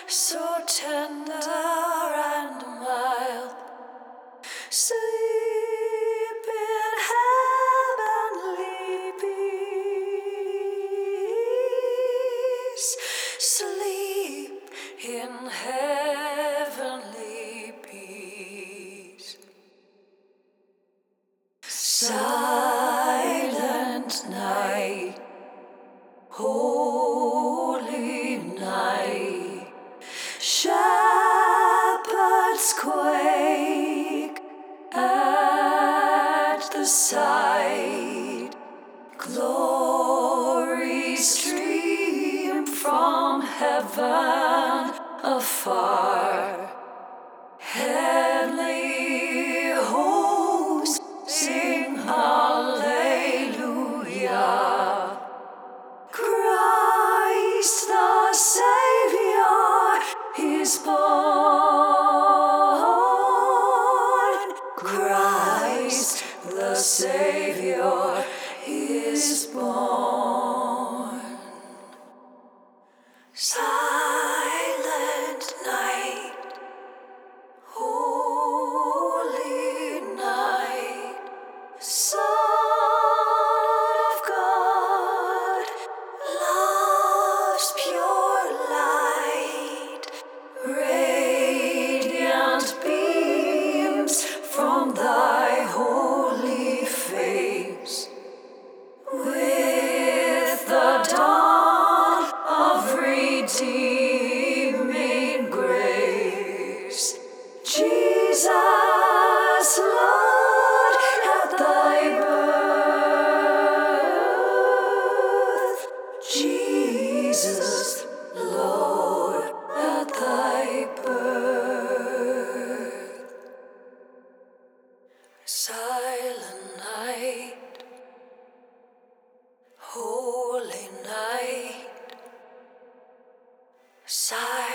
so tender and mild. Sleep in heavenly peace. Sleep in heavenly peace. Silent night, holy night, shepherds quake at the sight. Glory stream from heaven afar. Heavenly hosts sing hallelujah. Christ the Savior is born. Christ the Savior is born. Silent night, holy night, Son of God, love's pure light, radiant beams from thy holy face. With the dawn of redeeming grace, Jesus, Lord, at thy birth. Jesus, Lord, at thy birth. Silent night, holy night, silent